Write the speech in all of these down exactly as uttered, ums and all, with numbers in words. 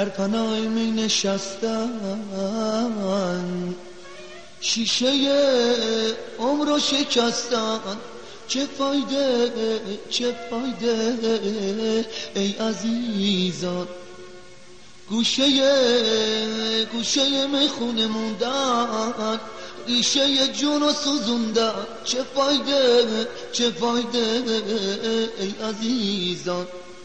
در پناه می نشستن، شیشه عمر رو شکستن. چه فایده چه فایده ای عزیزان، گوشه گوشه میخونه موندن، ریشه جون رو سوزوندن. چه فایده چه فایده ای عزیزان.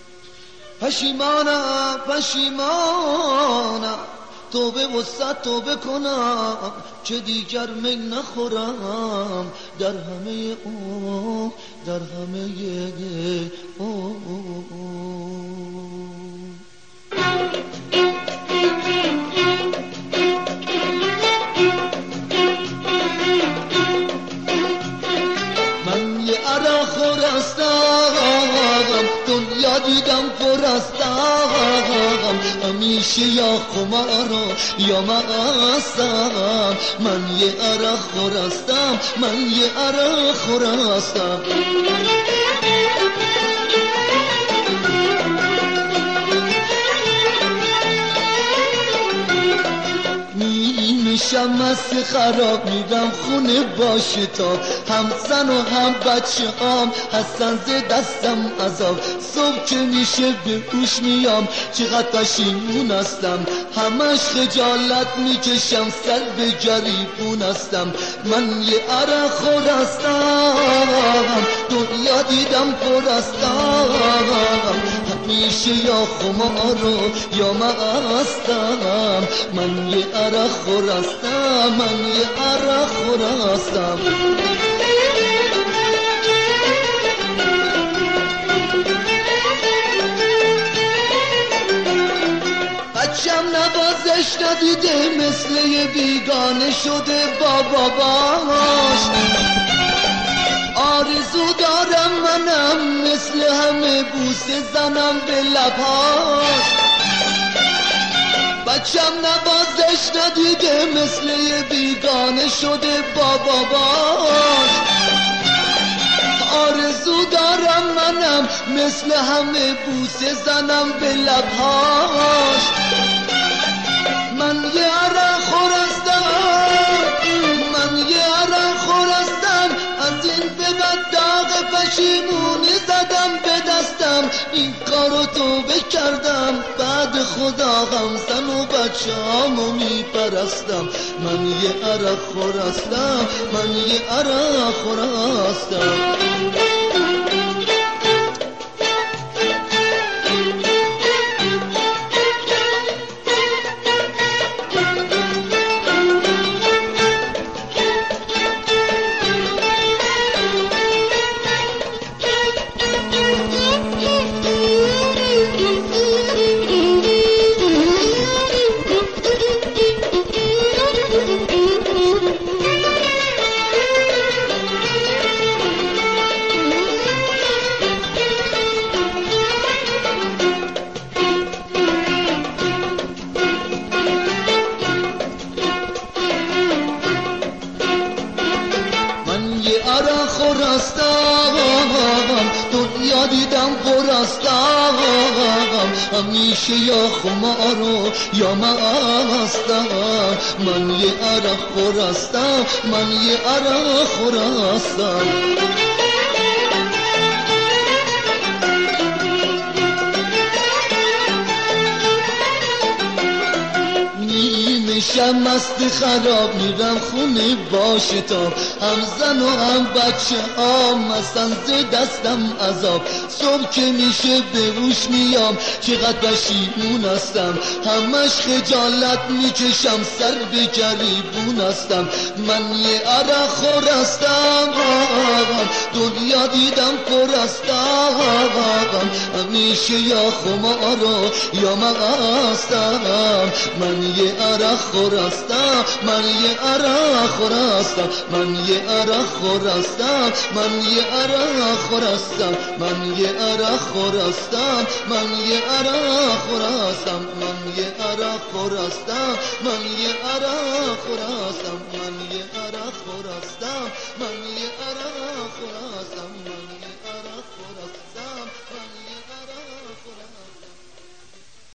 پشیمانم پشیمانم، توبه و صد توبه کنم که دیگر می نخورم در همه او در همه او. من یه عرق خورستم، دنیا دیدم پرستم، همیشه یا خمارو یا مستم. من یه عرق خورستم، من یه عرق خورستم. میشم مست خراب، میرم خونه با شتاب، هم زن و هم بچه هم هستن ز دستم عذاب. صبح که میشه به هوش میام، چقدر پشیمون هستم، همش خجالت میکشم، سر به گریبون هستم. من یه عرق خورستم، دنیا دیدم پرستم، همیشه یا خمارو یا مستم. من یه عرق خورستم، من یه عرق خورستم. بچم نوازش ندیده، مثل یه بیگانه شده با باباش. آرزو دارم منم مثل همه بوسه زنم به لبهاش. بچم نوازش ندیده، مثل یه بیگانه شده با باباش. آرزو دارم منم مثل همه بوسه زنم به لبهاش. من یه عرق خورستم، من یه عرق خورستم، از این به بعد داغ پشیمونی زدم به دستم. این کارو توبه کردم، بعد خدا غم زن و بچه هامو میپرستم. من یه عرق خورستم، من یه عرق خورستم. عرق خورستم، دنیا دیدم پرستم، همیشه یا خمارو یا مستم. من یه عرق خورستم، من یه عرق خورستم. میشم مست خراب، میرم خونه با شتاب، هم زن و هم بچه هم هستن ز دستم عذاب. صبح که میشه به هوش میام، چقدر پشیمون هستم، همش خجالت میکشم، سر به گریبون هستم. من یه عرق خورستم، دنیا دیدم پرستم، همیشه یا خمارو یا مستم. من یه عرق خورستم، من یه عرق خورستم، من یه عرق خورستم، من یه عرق خورستم، من یه عرق خورستم، من یه عرق خورستم، من یه عرق خورستم، من یه عرق خورستم، من یه عرق خورستم، من یه عرق خورستم.